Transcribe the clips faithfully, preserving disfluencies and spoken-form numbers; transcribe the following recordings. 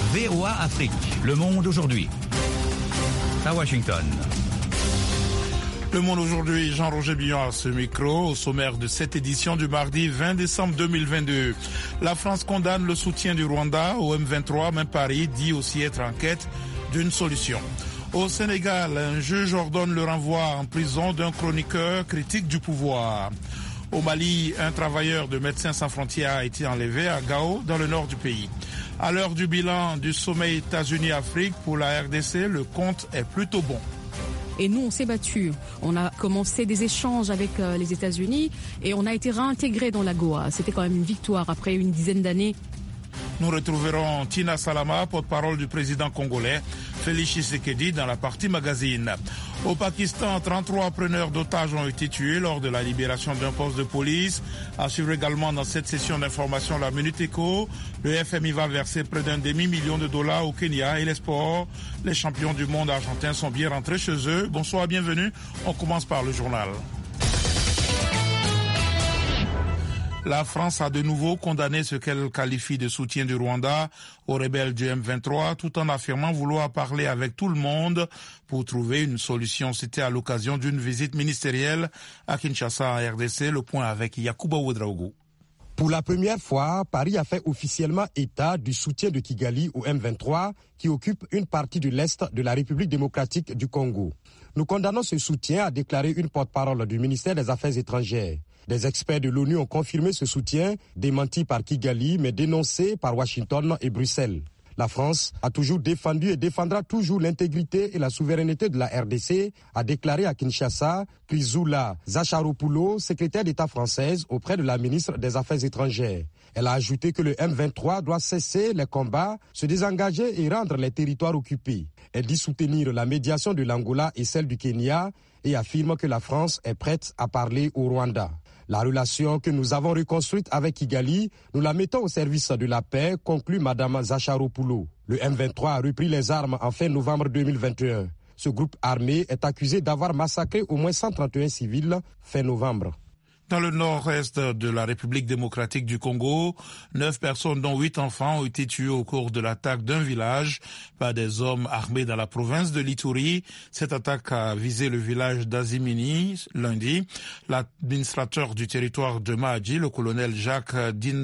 V O A Afrique, Le Monde aujourd'hui. À Washington. Le Monde aujourd'hui, Jean-Roger Billon à ce micro, au sommaire de cette édition du mardi vingt décembre deux mille vingt-deux. La France condamne le soutien du Rwanda au M vingt-trois, même Paris dit aussi être en quête d'une solution. Au Sénégal, un juge ordonne le renvoi en prison d'un chroniqueur critique du pouvoir. Au Mali, un travailleur de Médecins sans frontières a été enlevé à Gao, dans le nord du pays. À l'heure du bilan du sommet États-Unis-Afrique pour la R D C, le compte est plutôt bon. Et nous, on s'est battus. On a commencé des échanges avec euh, les États-Unis et on a été réintégrés dans l'AGOA. C'était quand même une victoire après une dizaine d'années. Nous retrouverons Tina Salama, porte-parole du président congolais, Félix Tshisekedi, dans la partie magazine. Au Pakistan, trente-trois preneurs d'otages ont été tués lors de la libération d'un poste de police. À suivre également dans cette session d'information la Minute Éco. Le F M I va verser près d'un demi-million de dollars au Kenya et les sports. Les champions du monde argentins sont bien rentrés chez eux. Bonsoir, bienvenue. On commence par le journal. La France a de nouveau condamné ce qu'elle qualifie de soutien du Rwanda aux rebelles du M vingt-trois, tout en affirmant vouloir parler avec tout le monde pour trouver une solution. C'était à l'occasion d'une visite ministérielle à Kinshasa, en R D C. Le point avec Yacouba Ouedraogo. Pour la première fois, Paris a fait officiellement état du soutien de Kigali au M vingt-trois, qui occupe une partie de l'Est de la République démocratique du Congo. Nous condamnons ce soutien, a déclaré une porte-parole du ministère des Affaires étrangères. Des experts de l'ONU ont confirmé ce soutien, démenti par Kigali, mais dénoncé par Washington et Bruxelles. La France a toujours défendu et défendra toujours l'intégrité et la souveraineté de la R D C, a déclaré à Kinshasa Chrysoula Zacharopoulou, secrétaire d'État française auprès de la ministre des Affaires étrangères. Elle a ajouté que le M vingt-trois doit cesser les combats, se désengager et rendre les territoires occupés. Elle dit soutenir la médiation de l'Angola et celle du Kenya et affirme que la France est prête à parler au Rwanda. La relation que nous avons reconstruite avec Kigali, nous la mettons au service de la paix, conclut Mme Zacharopoulou. Le M vingt-trois a repris les armes en fin novembre deux mille vingt et un. Ce groupe armé est accusé d'avoir massacré au moins cent trente et un civils fin novembre. Dans le nord-est de la République démocratique du Congo, neuf personnes dont huit enfants ont été tuées au cours de l'attaque d'un village par des hommes armés dans la province de l'Ituri. Cette attaque a visé le village d'Azimini lundi. L'administrateur du territoire de Mahadji, le colonel Jacques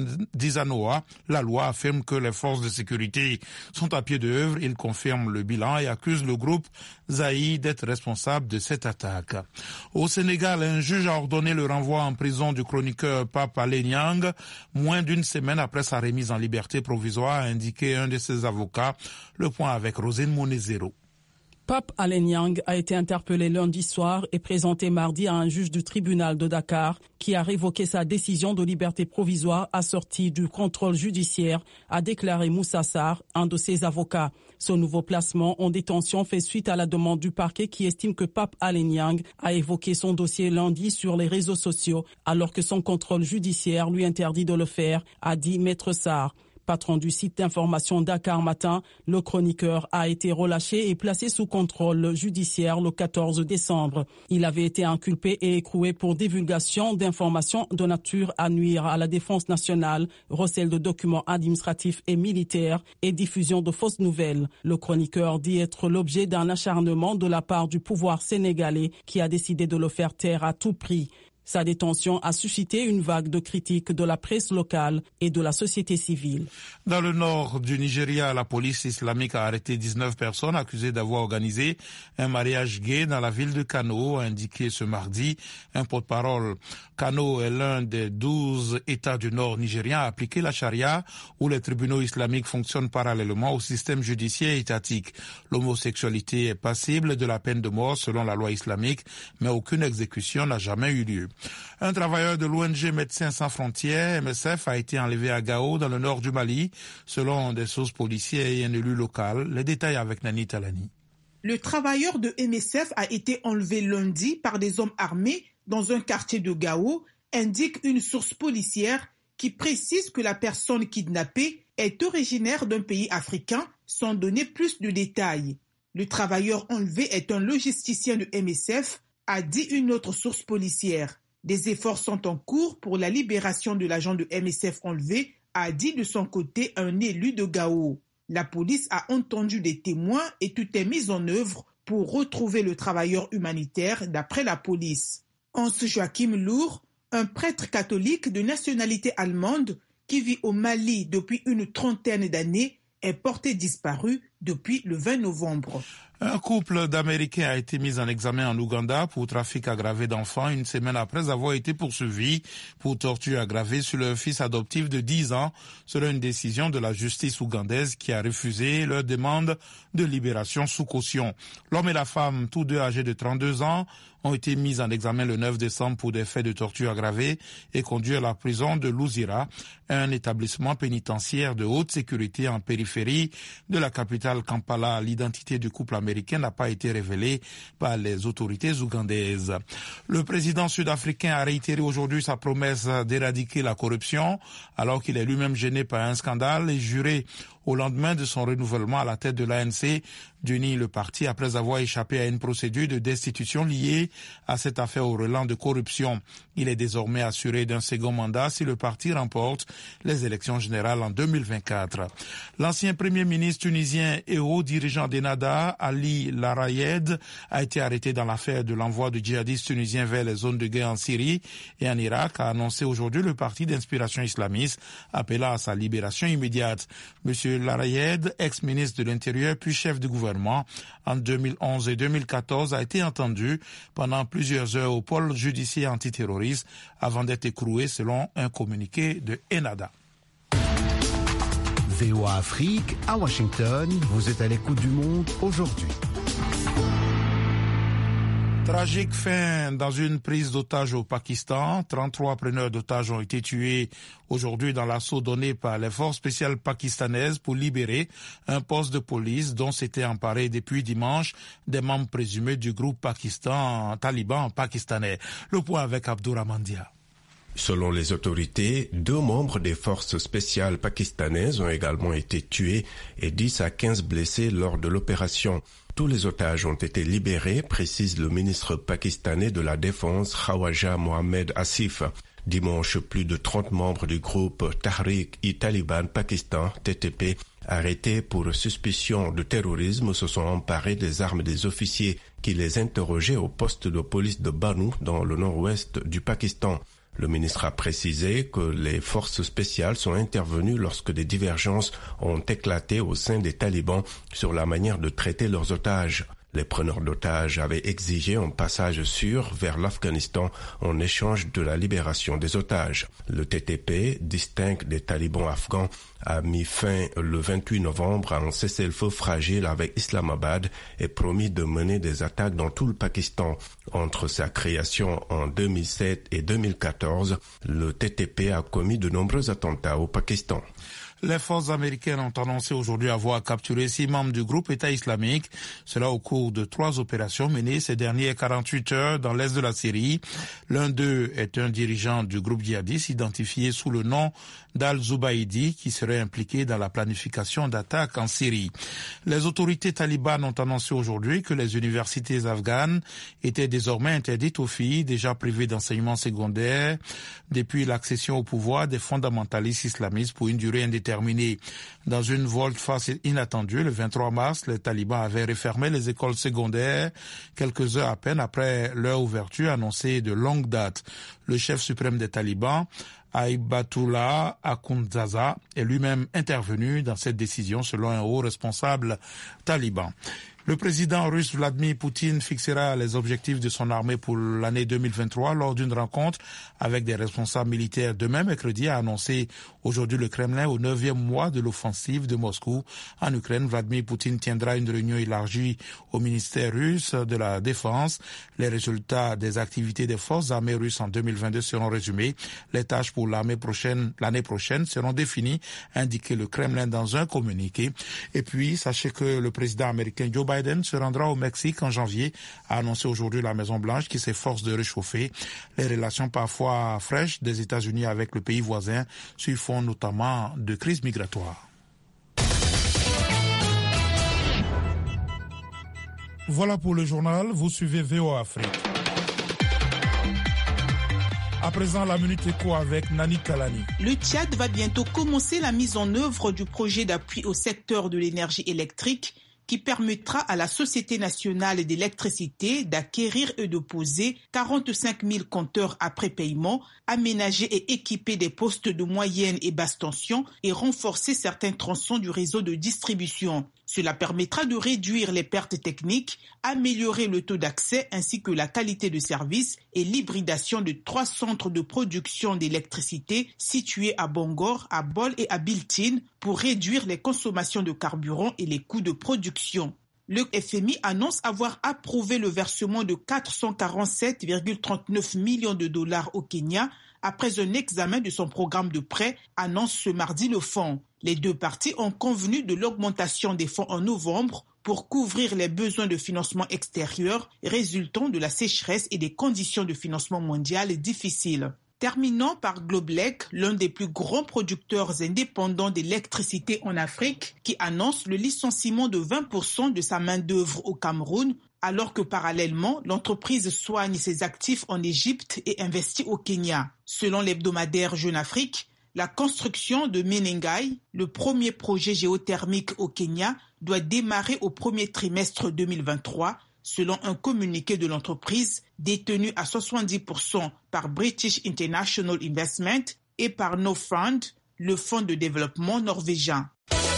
Dizanoa, la loi affirme que les forces de sécurité sont à pied d'œuvre. Il confirme le bilan et accuse le groupe Zaï d'être responsable de cette attaque. Au Sénégal, un juge a ordonné le renvoi en prison du chroniqueur Pape Alé Niang, moins d'une semaine après sa remise en liberté provisoire, a indiqué un de ses avocats. Le point avec Rosine Monezero. Pape Alé Niang a été interpellé lundi soir et présenté mardi à un juge du tribunal de Dakar qui a révoqué sa décision de liberté provisoire assortie du contrôle judiciaire, a déclaré Moussa Sarr, un de ses avocats. Ce nouveau placement en détention fait suite à la demande du parquet qui estime que Pape Alé Niang a évoqué son dossier lundi sur les réseaux sociaux alors que son contrôle judiciaire lui interdit de le faire, a dit Maître Sarr. Patron du site d'information Dakar Matin, le chroniqueur a été relâché et placé sous contrôle judiciaire le quatorze décembre. Il avait été inculpé et écroué pour divulgation d'informations de nature à nuire à la défense nationale, recel de documents administratifs et militaires et diffusion de fausses nouvelles. Le chroniqueur dit être l'objet d'un acharnement de la part du pouvoir sénégalais qui a décidé de le faire taire à tout prix. Sa détention a suscité une vague de critiques de la presse locale et de la société civile. Dans le nord du Nigeria, la police islamique a arrêté dix-neuf personnes accusées d'avoir organisé un mariage gay dans la ville de Kano, a indiqué ce mardi un porte-parole. Kano est l'un des douze États du nord nigérien à appliquer la charia, où les tribunaux islamiques fonctionnent parallèlement au système judiciaire étatique. L'homosexualité est passible de la peine de mort selon la loi islamique, mais aucune exécution n'a jamais eu lieu. Un travailleur de l'O N G Médecins sans frontières, M S F, a été enlevé à Gao, dans le nord du Mali, selon des sources policières et un élu local. Les détails avec Nani Talani. Le travailleur de M S F a été enlevé lundi par des hommes armés dans un quartier de Gao, indique une source policière qui précise que la personne kidnappée est originaire d'un pays africain, sans donner plus de détails. Le travailleur enlevé est un logisticien de M S F, a dit une autre source policière. Des efforts sont en cours pour la libération de l'agent de M S F enlevé, a dit de son côté un élu de Gao. La police a entendu des témoins et tout est mis en œuvre pour retrouver le travailleur humanitaire d'après la police. Hans Joachim Lohr, un prêtre catholique de nationalité allemande qui vit au Mali depuis une trentaine d'années, est porté disparu depuis le vingt novembre. Un couple d'Américains a été mis en examen en Ouganda pour trafic aggravé d'enfants une semaine après avoir été poursuivis pour torture aggravée sur leur fils adoptif de dix ans, selon une décision de la justice ougandaise qui a refusé leur demande de libération sous caution. L'homme et la femme, tous deux âgés de trente-deux ans, ont été mis en examen le neuf décembre pour des faits de torture aggravée et conduits à la prison de Luzira, un établissement pénitentiaire de haute sécurité en périphérie de la capitale Kampala. L'identité du couple américain n'a pas été révélée par les autorités ougandaises. Le président sud-africain a réitéré aujourd'hui sa promesse d'éradiquer la corruption, alors qu'il est lui-même gêné par un scandale et juré au lendemain de son renouvellement à la tête de l'A N C d'unir le parti après avoir échappé à une procédure de destitution liée à cette affaire au relent de corruption. Il est désormais assuré d'un second mandat si le parti remporte les élections générales en deux mille vingt-quatre. L'ancien premier ministre tunisien et haut dirigeant d'Ennahda, Ali Larayed, a été arrêté dans l'affaire de l'envoi de djihadistes tunisiens vers les zones de guerre en Syrie et en Irak, a annoncé aujourd'hui le parti d'inspiration islamiste, appelant à sa libération immédiate. Monsieur Larayed, ex-ministre de l'Intérieur puis chef du gouvernement en deux mille onze et deux mille quatorze, a été entendu pendant plusieurs heures au pôle judiciaire antiterroriste avant d'être écroué selon un communiqué de Ennahda. V O A Afrique, à Washington, vous êtes à l'écoute du monde aujourd'hui. Tragique fin dans une prise d'otages au Pakistan. trente-trois preneurs d'otages ont été tués aujourd'hui dans l'assaut donné par les forces spéciales pakistanaises pour libérer un poste de police dont s'étaient emparés depuis dimanche des membres présumés du groupe Pakistan taliban pakistanais. Le point avec Abdourahmane Dia. Selon les autorités, deux membres des forces spéciales pakistanaises ont également été tués et dix à quinze blessés lors de l'opération. Tous les otages ont été libérés, précise le ministre pakistanais de la Défense, Khawaja Mohamed Asif. Dimanche, plus de trente membres du groupe Tahrik-i-Taliban Pakistan, T T P, arrêtés pour suspicion de terrorisme, se sont emparés des armes des officiers qui les interrogeaient au poste de police de Banu, dans le nord-ouest du Pakistan. Le ministre a précisé que les forces spéciales sont intervenues lorsque des divergences ont éclaté au sein des talibans sur la manière de traiter leurs otages. Les preneurs d'otages avaient exigé un passage sûr vers l'Afghanistan en échange de la libération des otages. Le T T P, distinct des talibans afghans, a mis fin le vingt-huit novembre à un cessez-le-feu fragile avec Islamabad et promis de mener des attaques dans tout le Pakistan. Entre sa création en deux mille sept et deux mille quatorze, le T T P a commis de nombreux attentats au Pakistan. Les forces américaines ont annoncé aujourd'hui avoir capturé six membres du groupe État islamique, cela au cours de trois opérations menées ces dernières quarante-huit heures dans l'est de la Syrie. L'un d'eux est un dirigeant du groupe djihadiste identifié sous le nom d'Al-Zubaydi qui serait impliqué dans la planification d'attaques en Syrie. Les autorités talibanes ont annoncé aujourd'hui que les universités afghanes étaient désormais interdites aux filles déjà privées d'enseignement secondaire depuis l'accession au pouvoir des fondamentalistes islamistes pour une durée indéterminée. Terminé. Dans une volte-face inattendue, le vingt-trois mars, les talibans avaient refermé les écoles secondaires quelques heures à peine après leur ouverture annoncée de longue date. Le chef suprême des talibans, Aibatullah Akhundzaza, est lui-même intervenu dans cette décision selon un haut responsable taliban. Le président russe Vladimir Poutine fixera les objectifs de son armée pour l'année deux mille vingt-trois lors d'une rencontre avec des responsables militaires. Demain, mercredi, a annoncé aujourd'hui le Kremlin au neuvième mois de l'offensive de Moscou en Ukraine. Vladimir Poutine tiendra une réunion élargie au ministère russe de la Défense. Les résultats des activités des forces armées russes en deux mille vingt-deux seront résumés. Les tâches pour l'armée prochaine, l'année prochaine seront définies, a indiqué le Kremlin dans un communiqué. Et puis, sachez que le président américain Joe Biden Biden se rendra au Mexique en janvier, a annoncé aujourd'hui la Maison-Blanche qui s'efforce de réchauffer les relations parfois fraîches des États-Unis avec le pays voisin sur fond notamment de crise migratoire. Voilà pour le journal, vous suivez V O A Afrique. À présent, la Minute Éco avec Nani Kalani. Le Tchad va bientôt commencer la mise en œuvre du projet d'appui au secteur de l'énergie électrique qui permettra à la Société nationale d'électricité d'acquérir et de poser quarante-cinq mille compteurs après paiement, aménager et équiper des postes de moyenne et basse tension et renforcer certains tronçons du réseau de distribution. Cela permettra de réduire les pertes techniques, améliorer le taux d'accès ainsi que la qualité de service et l'hybridation de trois centres de production d'électricité situés à Bangor, à Bol et à Biltine pour réduire les consommations de carburant et les coûts de production. Le F M I annonce avoir approuvé le versement de quatre cent quarante-sept virgule trente-neuf millions de dollars au Kenya après un examen de son programme de prêt, annonce ce mardi le fonds. Les deux parties ont convenu de l'augmentation des fonds en novembre pour couvrir les besoins de financement extérieur résultant de la sécheresse et des conditions de financement mondiales difficiles. Terminons par Globelec, l'un des plus grands producteurs indépendants d'électricité en Afrique, qui annonce le licenciement de vingt pour cent de sa main-d'œuvre au Cameroun, alors que parallèlement, l'entreprise soigne ses actifs en Égypte et investit au Kenya. Selon l'hebdomadaire Jeune Afrique, la construction de Menengai, le premier projet géothermique au Kenya, doit démarrer au premier trimestre deux mille vingt-trois, selon un communiqué de l'entreprise détenue à soixante-dix pour cent par British International Investment et par Norfund, le fonds de développement norvégien.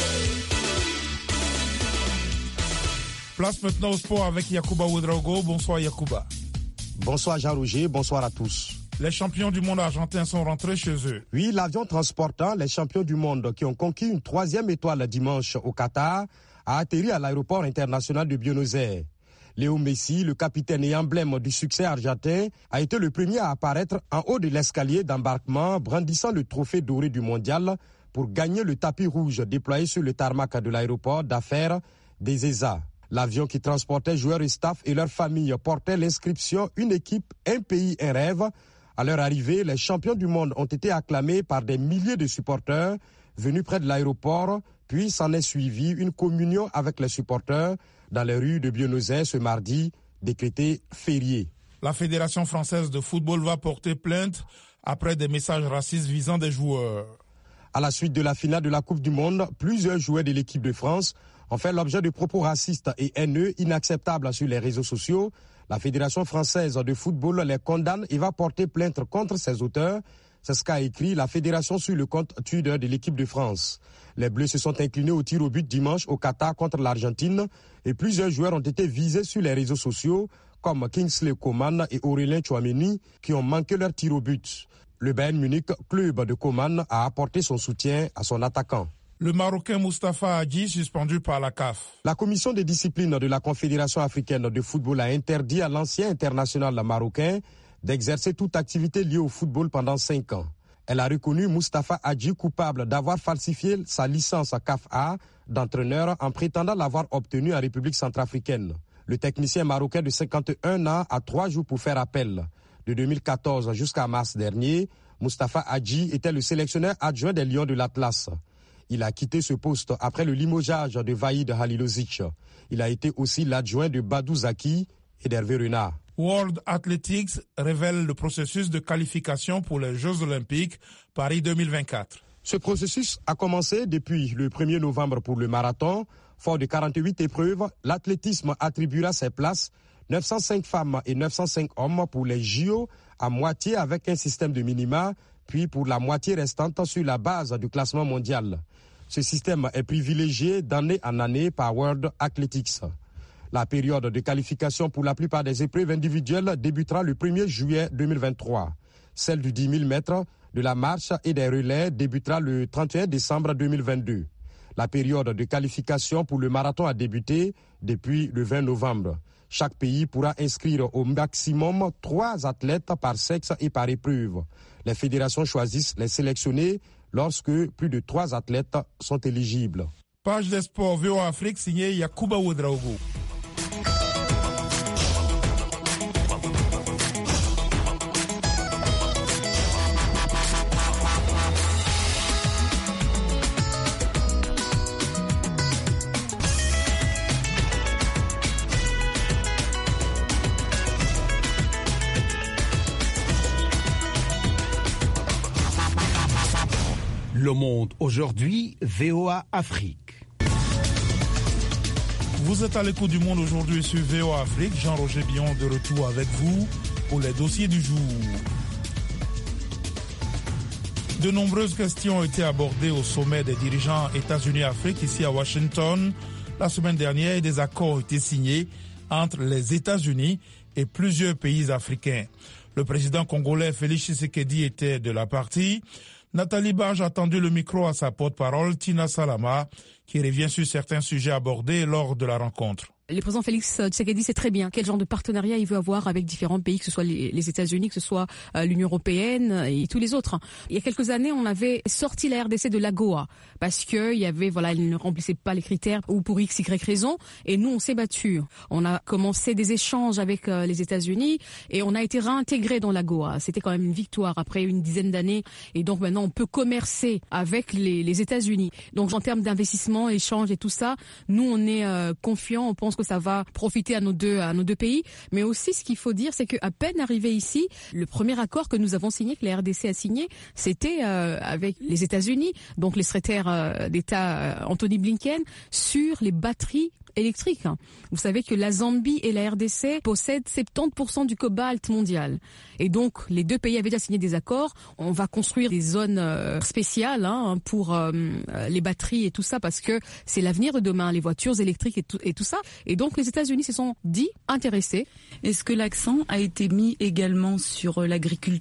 Place maintenant au sport avec Yacouba Ouedraogo. Bonsoir Yacouba. Bonsoir Jean-Roger, bonsoir à tous. Les champions du monde argentin sont rentrés chez eux. Oui, l'avion transportant les champions du monde qui ont conquis une troisième étoile dimanche au Qatar a atterri à l'aéroport international de Buenos Aires. Léo Messi, le capitaine et emblème du succès argentin, a été le premier à apparaître en haut de l'escalier d'embarquement, brandissant le trophée doré du mondial pour gagner le tapis rouge déployé sur le tarmac de l'aéroport d'affaires d'Ezeiza. L'avion qui transportait joueurs et staff et leurs familles portait l'inscription « Une équipe, un pays, un rêve ». À leur arrivée, les champions du monde ont été acclamés par des milliers de supporters venus près de l'aéroport, puis s'en est suivi une communion avec les supporters dans les rues de Buenos Aires ce mardi, décrété férié. La Fédération française de football va porter plainte après des messages racistes visant des joueurs. À la suite de la finale de la Coupe du Monde, plusieurs joueurs de l'équipe de France ont fait l'objet de propos racistes et haineux inacceptables sur les réseaux sociaux. La Fédération française de football les condamne et va porter plainte contre ses auteurs. C'est ce qu'a écrit la Fédération sur le compte Twitter de l'équipe de France. Les Bleus se sont inclinés au tir au but dimanche au Qatar contre l'Argentine et plusieurs joueurs ont été visés sur les réseaux sociaux comme Kingsley Coman et Aurélien Tchouaméni qui ont manqué leur tir au but. Le Bayern Munich, club de Coman, a apporté son soutien à son attaquant. Le Marocain Moustapha Hadji suspendu par la C A F. La commission de discipline de la Confédération africaine de football a interdit à l'ancien international marocain d'exercer toute activité liée au football pendant cinq ans. Elle a reconnu Moustapha Hadji coupable d'avoir falsifié sa licence à C A F A d'entraîneur en prétendant l'avoir obtenue en République centrafricaine. Le technicien marocain de cinquante et un ans a trois jours pour faire appel. De deux mille quatorze jusqu'à mars dernier, Moustapha Hadji était le sélectionneur adjoint des Lions de l'Atlas. Il a quitté ce poste après le limogeage de Vaïd Halilovic. Il a été aussi l'adjoint de Badou Zaki et d'Hervé Renard. World Athletics révèle le processus de qualification pour les Jeux Olympiques Paris deux mille vingt-quatre. Ce processus a commencé depuis le premier novembre pour le marathon. Fort de quarante-huit épreuves, l'athlétisme attribuera ses places neuf cent cinq femmes et neuf cent cinq hommes pour les J O à moitié avec un système de minima, puis pour la moitié restante sur la base du classement mondial. Ce système est privilégié d'année en année par World Athletics. La période de qualification pour la plupart des épreuves individuelles débutera le premier juillet deux mille vingt-trois. Celle du dix mille mètres, de la marche et des relais débutera le trente et un décembre deux mille vingt-deux. La période de qualification pour le marathon a débuté depuis le vingt novembre. Chaque pays pourra inscrire au maximum trois athlètes par sexe et par épreuve. Les fédérations choisissent les sélectionnés lorsque plus de trois athlètes sont éligibles. Page des sports V O Afrique signée Yacouba Ouedraogo. Le Monde aujourd'hui, V O A Afrique. Vous êtes à l'écoute du Monde aujourd'hui sur V O A Afrique. Jean-Roger Billon de retour avec vous pour les dossiers du jour. De nombreuses questions ont été abordées au sommet des dirigeants États-Unis-Afrique ici à Washington. La semaine dernière, des accords ont été signés entre les États-Unis et plusieurs pays africains. Le président congolais Félix Tshisekedi était de la partie. Nathalie Barge a tendu le micro à sa porte-parole, Tina Salama, qui revient sur certains sujets abordés lors de la rencontre. Le président Félix Tshisekedi sait très bien quel genre de partenariat il veut avoir avec différents pays, que ce soit les, les États-Unis, que ce soit euh, l'Union européenne et tous les autres. Il y a quelques années, on avait sorti la R D C de l'AGOA parce que il y avait, voilà, il ne remplissait pas les critères ou pour X, Y raison. Et nous, on s'est battu. On a commencé des échanges avec euh, les États-Unis et on a été réintégré dans l'AGOA. C'était quand même une victoire après une dizaine d'années. Et donc maintenant, on peut commercer avec les, les États-Unis. Donc en termes d'investissement, échanges et tout ça, nous, on est euh, confiants. On pense que ça va profiter à nos deux à nos deux pays, mais aussi ce qu'il faut dire, c'est qu'à peine arrivé ici, le premier accord que nous avons signé, que la R D C a signé, c'était euh, avec les États-Unis, donc les secrétaires euh, d'État euh, Anthony Blinken, sur les batteries électriques. Vous savez que la Zambie et la R D C possèdent soixante-dix pour cent du cobalt mondial. Et donc, les deux pays avaient déjà signé des accords. On va construire des zones euh, spéciales hein, pour euh, les batteries et tout ça, parce que c'est l'avenir de demain, les voitures électriques et tout, et tout ça. Et donc, les États-Unis se sont dit intéressés. Est-ce que l'accent a été mis également sur l'agriculture ?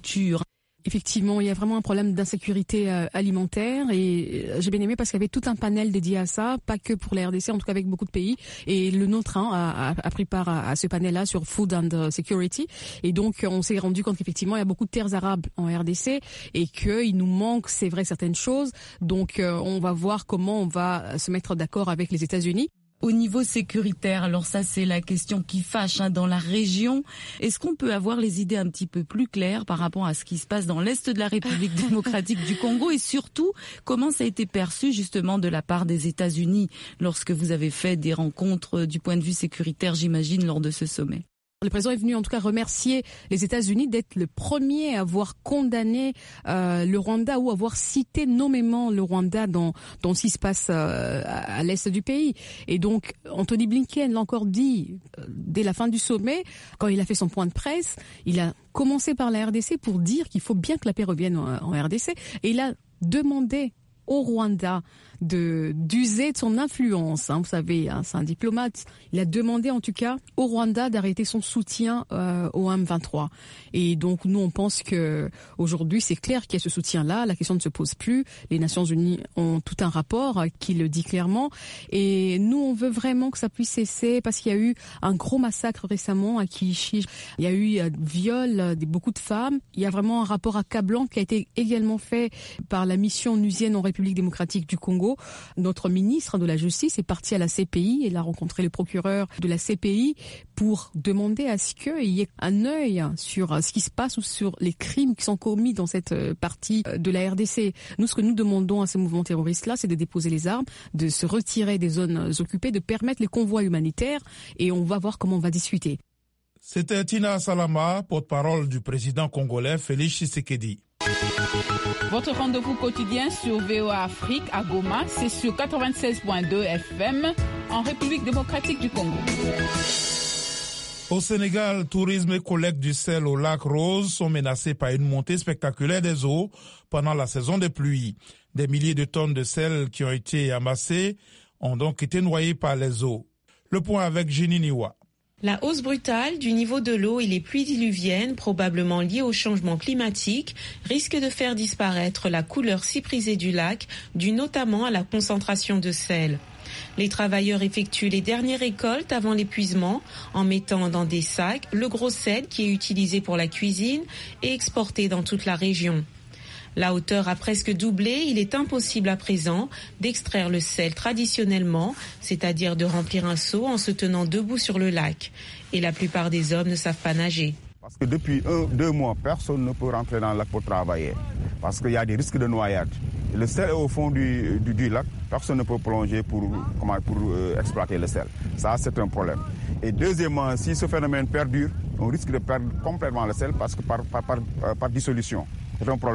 Effectivement, il y a vraiment un problème d'insécurité euh, alimentaire et euh, j'ai bien aimé parce qu'il y avait tout un panel dédié à ça, pas que pour la R D C, en tout cas avec beaucoup de pays. Et le nôtre hein, a, a pris part à, à ce panel-là sur Food and Security. Et donc, on s'est rendu compte qu'effectivement, il y a beaucoup de terres arables en R D C et qu'il nous manque, c'est vrai, certaines choses. Donc, euh, on va voir comment on va se mettre d'accord avec les États-Unis. Au niveau sécuritaire, alors ça c'est la question qui fâche hein, dans la région. Est-ce qu'on peut avoir les idées un petit peu plus claires par rapport à ce qui se passe dans l'Est de la République démocratique du Congo et surtout comment ça a été perçu justement de la part des États-Unis lorsque vous avez fait des rencontres du point de vue sécuritaire, j'imagine, lors de ce sommet? Le président est venu en tout cas remercier les États-Unis d'être le premier à avoir condamné euh, le Rwanda ou avoir cité nommément le Rwanda dans, dans ce qui se passe euh, à l'est du pays. Et donc Anthony Blinken l'a encore dit euh, dès la fin du sommet, quand il a fait son point de presse, il a commencé par la R D C pour dire qu'il faut bien que la paix revienne en, en R D C. Et il a demandé au Rwanda de d'user de son influence. Hein, vous savez, hein, c'est un diplomate. Il a demandé en tout cas au Rwanda d'arrêter son soutien euh, au M vingt-trois. Et donc nous, on pense que aujourd'hui, c'est clair qu'il y a ce soutien-là. La question ne se pose plus. Les Nations Unies ont tout un rapport qui le dit clairement. Et nous, on veut vraiment que ça puisse cesser parce qu'il y a eu un gros massacre récemment à Kiishi. Il y a eu euh, viol de beaucoup de femmes. Il y a vraiment un rapport accablant qui a été également fait par la mission onusienne en République démocratique du Congo. Notre ministre de la Justice est parti à la C P I. Elle a rencontré le procureur de la C P I pour demander à ce qu'il y ait un œil sur ce qui se passe ou sur les crimes qui sont commis dans cette partie de la R D C. Nous, ce que nous demandons à ces mouvements terroristes-là, c'est de déposer les armes, de se retirer des zones occupées, de permettre les convois humanitaires et on va voir comment on va discuter. C'était Tina Salama, porte-parole du président congolais Félix Tshisekedi. Votre rendez-vous quotidien sur V O A Afrique à Goma, c'est sur quatre-vingt-seize point deux F M en République démocratique du Congo. Au Sénégal, tourisme et collecte du sel au lac Rose sont menacés par une montée spectaculaire des eaux pendant la saison des pluies. Des milliers de tonnes de sel qui ont été amassées ont donc été noyées par les eaux. Le point avec Jenny Niwa. La hausse brutale du niveau de l'eau et les pluies diluviennes, probablement liées au changement climatique, risquent de faire disparaître la couleur si prisée du lac, due notamment à la concentration de sel. Les travailleurs effectuent les dernières récoltes avant l'épuisement en mettant dans des sacs le gros sel qui est utilisé pour la cuisine et exporté dans toute la région. La hauteur a presque doublé, il est impossible à présent d'extraire le sel traditionnellement, c'est-à-dire de remplir un seau en se tenant debout sur le lac. Et la plupart des hommes ne savent pas nager. Parce que depuis un, deux mois, personne ne peut rentrer dans le lac pour travailler. Parce qu'il y a des risques de noyade. Le sel est au fond du, du, du lac, personne ne peut plonger pour, comment, pour euh, exploiter le sel. Ça, c'est un problème. Et deuxièmement, si ce phénomène perdure, on risque de perdre complètement le sel parce que par, par, par, par dissolution. C'est un problème.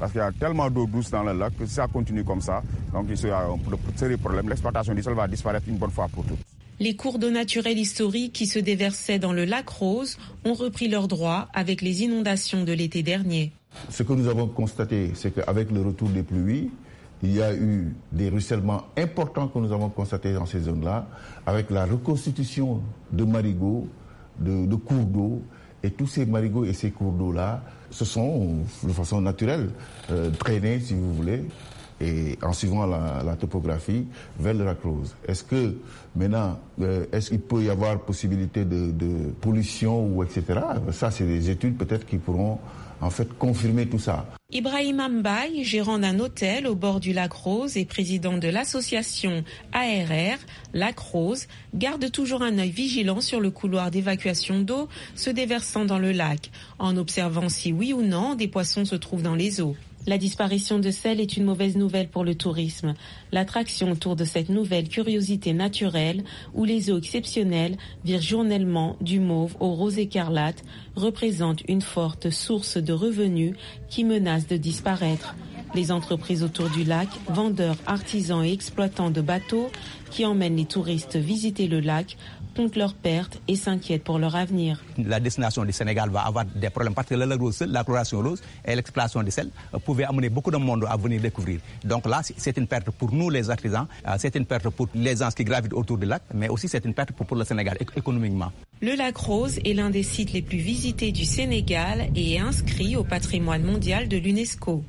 Parce qu'il y a tellement d'eau douce dans le lac que si ça continue comme ça, donc il y a un sérieux problème. L'exploitation du sel va disparaître une bonne fois pour toutes. Les cours d'eau naturelle historique qui se déversaient dans le lac Rose ont repris leurs droits avec les inondations de l'été dernier. Ce que nous avons constaté, c'est qu'avec le retour des pluies, il y a eu des ruissellements importants que nous avons constatés dans ces zones-là, avec la reconstitution de marigots, de, de cours d'eau. Et tous ces marigots et ces cours d'eau-là se sont, de façon naturelle, euh, traînés, si vous voulez, et en suivant la, la topographie, vers le lac Rose. Est-ce que maintenant, euh, est-ce qu'il peut y avoir possibilité de, de pollution ou et cetera. Ça, c'est des études peut-être qui pourront en fait confirmer tout ça. Ibrahim Mbaye, gérant d'un hôtel au bord du lac Rose et président de l'association A R R, Lac Rose, garde toujours un œil vigilant sur le couloir d'évacuation d'eau se déversant dans le lac, en observant si oui ou non des poissons se trouvent dans les eaux. La disparition de sel est une mauvaise nouvelle pour le tourisme. L'attraction autour de cette nouvelle curiosité naturelle, où les eaux exceptionnelles virent journellement du mauve au rose écarlate, représente une forte source de revenus qui menace de disparaître. Les entreprises autour du lac, vendeurs, artisans et exploitants de bateaux qui emmènent les touristes visiter le lac, comptent leurs pertes et s'inquiètent pour leur avenir. La destination du Sénégal va avoir des problèmes parce que le lac Rose, la coloration rose et l'exploitation du sel pouvaient amener beaucoup de monde à venir découvrir. Donc là, c'est une perte pour nous les artisans, c'est une perte pour les gens qui gravitent autour du lac, mais aussi c'est une perte pour le Sénégal économiquement. Le lac Rose est l'un des sites les plus visités du Sénégal et est inscrit au patrimoine mondial de l'UNESCO.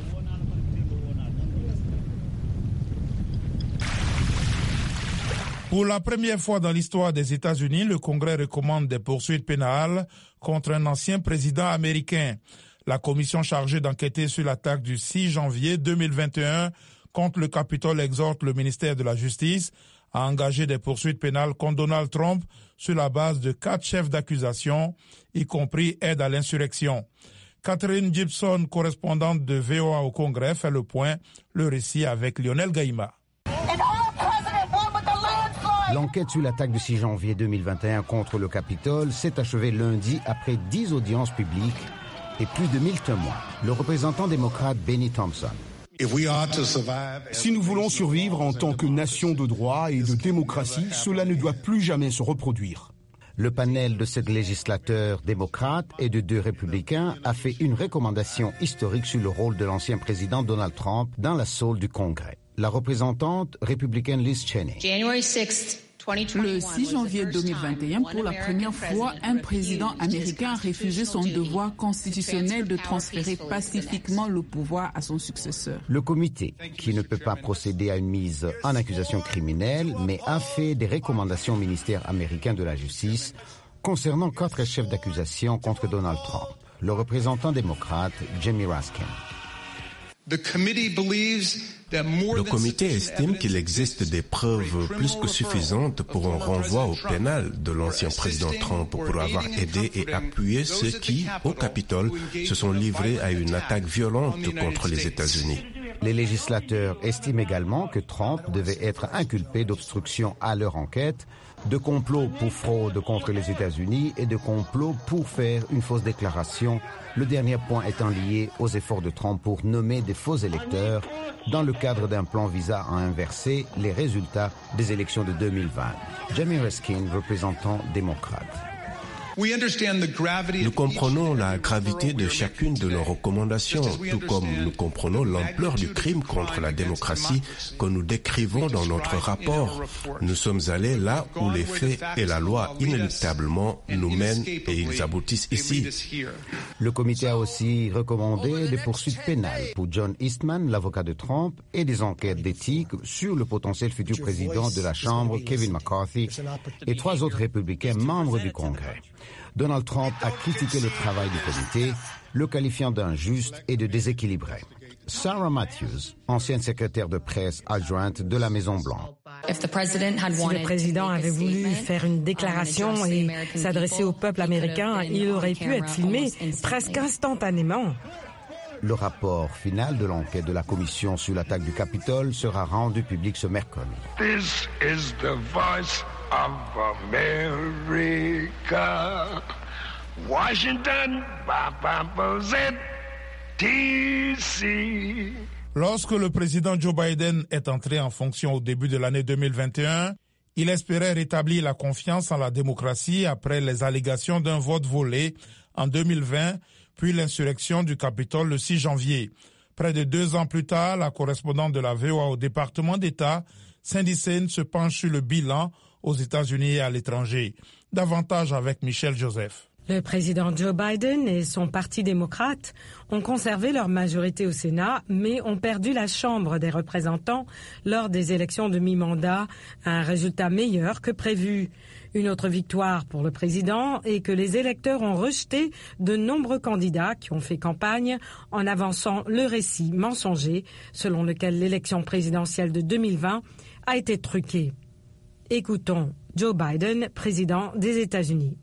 Pour la première fois dans l'histoire des États-Unis, le Congrès recommande des poursuites pénales contre un ancien président américain. La commission chargée d'enquêter sur l'attaque du six janvier deux mille vingt et un contre le Capitole exhorte le ministère de la Justice à engager des poursuites pénales contre Donald Trump sur la base de quatre chefs d'accusation, y compris aide à l'insurrection. Catherine Gibson, correspondante de V O A au Congrès, fait le point, le récit avec Lionel Gaïma. L'enquête sur l'attaque du six janvier deux mille vingt et un contre le Capitole s'est achevée lundi après dix audiences publiques et plus de mille témoins. Le représentant démocrate Benny Thompson. Si nous voulons survivre en tant que nation de droit et de démocratie, cela ne doit plus jamais se reproduire. Le panel de sept législateurs démocrates et de deux républicains a fait une recommandation historique sur le rôle de l'ancien président Donald Trump dans l'assaut du Congrès. La représentante républicaine Liz Cheney. Le six janvier deux mille vingt et un, pour la première fois, un président américain a refusé son devoir constitutionnel de transférer pacifiquement le pouvoir à son successeur. Le comité, qui ne peut pas procéder à une mise en accusation criminelle, mais a fait des recommandations au ministère américain de la Justice concernant quatre chefs d'accusation contre Donald Trump. Le représentant démocrate, Jamie Raskin. Le comité estime qu'il existe des preuves plus que suffisantes pour un renvoi au pénal de l'ancien président Trump pour avoir aidé et appuyé ceux qui, au Capitole, se sont livrés à une attaque violente contre les États-Unis. Les législateurs estiment également que Trump devait être inculpé d'obstruction à leur enquête, de complot pour fraude contre les États-Unis et de complot pour faire une fausse déclaration, le dernier point étant lié aux efforts de Trump pour nommer des faux électeurs dans le cadre d'un plan visant à inverser les résultats des élections de deux mille vingt. Jamie Raskin, représentant démocrate. Nous comprenons la gravité de chacune de nos recommandations, tout comme nous comprenons l'ampleur du crime contre la démocratie que nous décrivons dans notre rapport. Nous sommes allés là où les faits et la loi inéluctablement nous mènent et ils aboutissent ici. Le comité a aussi recommandé des poursuites pénales pour John Eastman, l'avocat de Trump, et des enquêtes d'éthique sur le potentiel futur président de la Chambre, Kevin McCarthy, et trois autres républicains membres du Congrès. Donald Trump a critiqué le travail du comité, le qualifiant d'injuste et de déséquilibré. Sarah Matthews, ancienne secrétaire de presse adjointe de la Maison-Blanche. Si le président avait voulu faire une déclaration et s'adresser au peuple américain, il aurait pu être filmé presque instantanément. Le rapport final de l'enquête de la commission sur l'attaque du Capitole sera rendu public ce mercredi. This is the voice of America. Washington, D C. Lorsque le président Joe Biden est entré en fonction au début de l'année deux mille vingt et un, il espérait rétablir la confiance en la démocratie après les allégations d'un vote volé en deux mille vingt, puis l'insurrection du Capitole le six janvier. Près de deux ans plus tard, la correspondante de la V O A au département d'État, Cindy Saine, se penche sur le bilan aux États-Unis et à l'étranger. Davantage avec Michel Joseph. Le président Joe Biden et son parti démocrate ont conservé leur majorité au Sénat, mais ont perdu la Chambre des représentants lors des élections de mi-mandat, un résultat meilleur que prévu. Une autre victoire pour le président est que les électeurs ont rejeté de nombreux candidats qui ont fait campagne en avançant le récit mensonger selon lequel l'élection présidentielle de deux mille vingt a été truquée. Écoutons Joe Biden, président des États-Unis.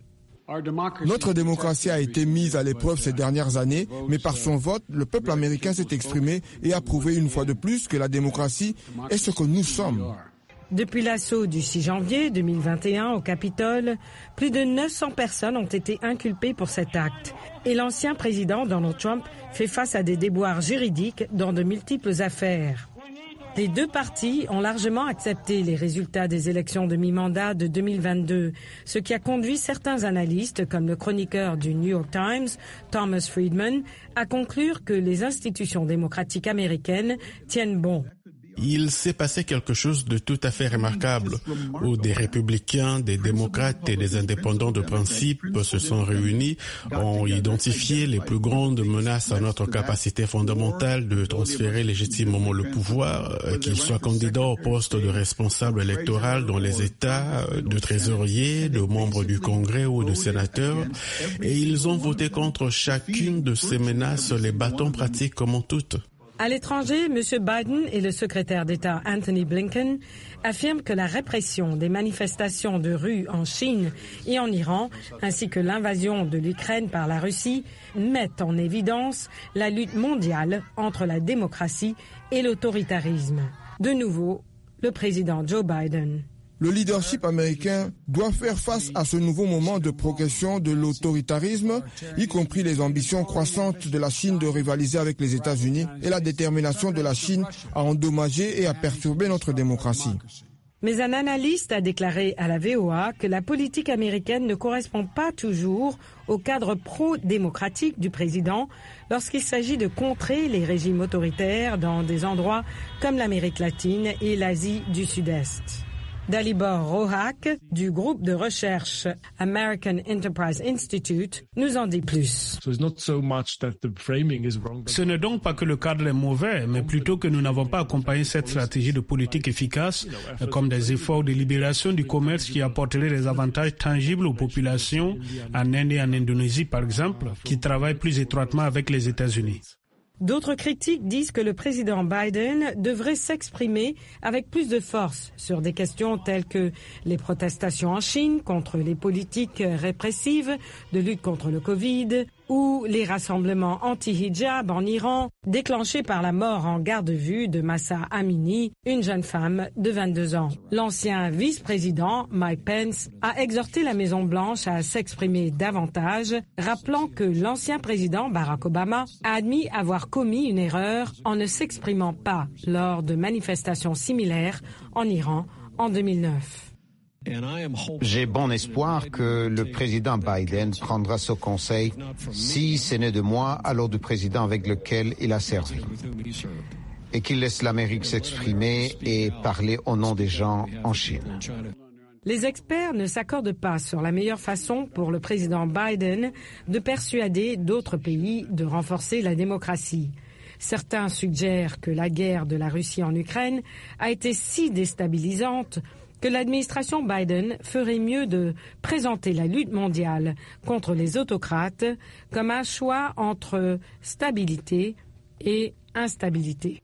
Notre démocratie a été mise à l'épreuve ces dernières années, mais par son vote, le peuple américain s'est exprimé et a prouvé une fois de plus que la démocratie est ce que nous sommes. Depuis l'assaut du six janvier deux mille vingt et un au Capitole, plus de neuf cents personnes ont été inculpées pour cet acte. Et l'ancien président Donald Trump fait face à des déboires juridiques dans de multiples affaires. Les deux partis ont largement accepté les résultats des élections de mi-mandat de deux mille vingt-deux, ce qui a conduit certains analystes, comme le chroniqueur du New York Times, Thomas Friedman, à conclure que les institutions démocratiques américaines tiennent bon. Il s'est passé quelque chose de tout à fait remarquable, où des républicains, des démocrates et des indépendants de principe se sont réunis, ont identifié les plus grandes menaces à notre capacité fondamentale de transférer légitimement le pouvoir, qu'ils soient candidats au poste de responsable électoral dans les États, de trésorier, de membres du Congrès ou de sénateurs, et ils ont voté contre chacune de ces menaces, les bâtons pratiques comme toutes. À l'étranger, M. Biden et le secrétaire d'État Anthony Blinken affirment que la répression des manifestations de rue en Chine et en Iran, ainsi que l'invasion de l'Ukraine par la Russie, mettent en évidence la lutte mondiale entre la démocratie et l'autoritarisme. De nouveau, le président Joe Biden. Le leadership américain doit faire face à ce nouveau moment de progression de l'autoritarisme, y compris les ambitions croissantes de la Chine de rivaliser avec les États-Unis et la détermination de la Chine à endommager et à perturber notre démocratie. Mais un analyste a déclaré à la V O A que la politique américaine ne correspond pas toujours au cadre pro-démocratique du président lorsqu'il s'agit de contrer les régimes autoritaires dans des endroits comme l'Amérique latine et l'Asie du Sud-Est. Dalibor Rohak, du groupe de recherche American Enterprise Institute, nous en dit plus. Ce n'est donc pas que le cadre est mauvais, mais plutôt que nous n'avons pas accompagné cette stratégie de politique efficace, comme des efforts de libération du commerce qui apporteraient des avantages tangibles aux populations en Inde et en Indonésie, par exemple, qui travaillent plus étroitement avec les États-Unis. D'autres critiques disent que le président Biden devrait s'exprimer avec plus de force sur des questions telles que les protestations en Chine contre les politiques répressives de lutte contre le Covid ou les rassemblements anti-hijab en Iran déclenchés par la mort en garde à vue de Mahsa Amini, une jeune femme de vingt-deux ans. L'ancien vice-président Mike Pence a exhorté la Maison-Blanche à s'exprimer davantage, rappelant que l'ancien président Barack Obama a admis avoir commis une erreur en ne s'exprimant pas lors de manifestations similaires en Iran en deux mille neuf. J'ai bon espoir que le président Biden prendra ce conseil si ce n'est de moi, alors du président avec lequel il a servi, et qu'il laisse l'Amérique s'exprimer et parler au nom des gens en Chine. Les experts ne s'accordent pas sur la meilleure façon pour le président Biden de persuader d'autres pays de renforcer la démocratie. Certains suggèrent que la guerre de la Russie en Ukraine a été si déstabilisante que l'administration Biden ferait mieux de présenter la lutte mondiale contre les autocrates comme un choix entre stabilité et instabilité.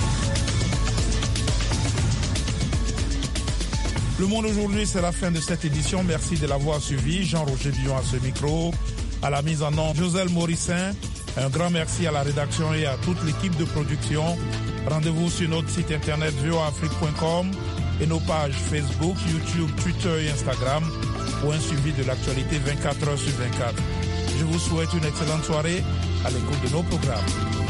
Le Monde aujourd'hui, c'est la fin de cette édition. Merci de l'avoir suivi. Jean-Roger Billon à ce micro. À la mise en onde, Joselle Morissin. Un grand merci à la rédaction et à toute l'équipe de production. Rendez-vous sur notre site internet v o a afrique point com et nos pages Facebook, YouTube, Twitter et Instagram pour un suivi de l'actualité vingt-quatre heures sur vingt-quatre. Je vous souhaite une excellente soirée à l'écoute de nos programmes.